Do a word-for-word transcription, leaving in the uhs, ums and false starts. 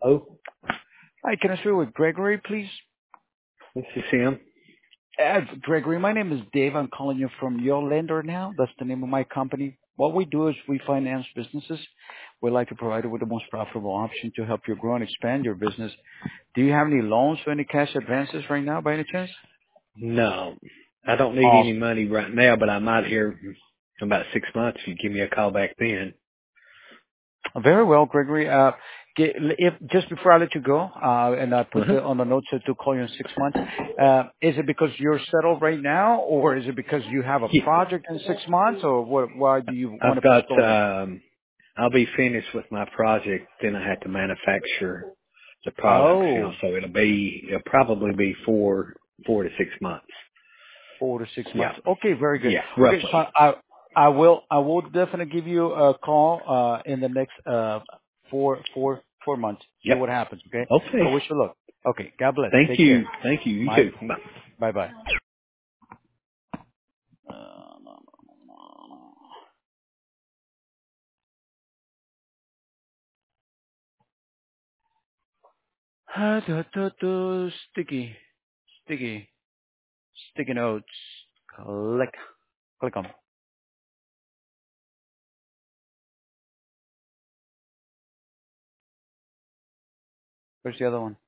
Oh, Hi, can I speak with Gregory, please? this is him. Uh, Gregory, my name is Dave. I'm calling you from Your Lender now. That's the name of my company. What we do is we finance businesses. We like to provide you with the most profitable option to help you grow and expand your business. Do you have any loans or any cash advances right now by any chance? No, I don't need any Awesome. money right now, but I might here in about six months if you give me a call back then. Very well, Gregory. Uh, ge- if just before I let you go, uh, and I put Uh-huh. the, on the notes to to call you in six months, uh, is it because you're settled right now, or is it because you have a Yeah, project in six months, or what? Why do you want I've to got, postpone it? um, I'll be finished with my project, then I have to manufacture the products, you know, Oh, so it'll be, it'll probably be four, four to six months. four to six Yeah. months. Okay, very good. Yeah, Okay, so roughly. I I will I will definitely give you a call uh, in the next uh, four four four months. See Yep. what happens. Okay. I Okay. wish you luck. Okay. God bless. Thank Take you. care. Thank you. You My too. Bye. bye bye. Uh, no, no, no, no. do, do, do, sticky, sticky, sticky notes. Click, click on. Where's the other one?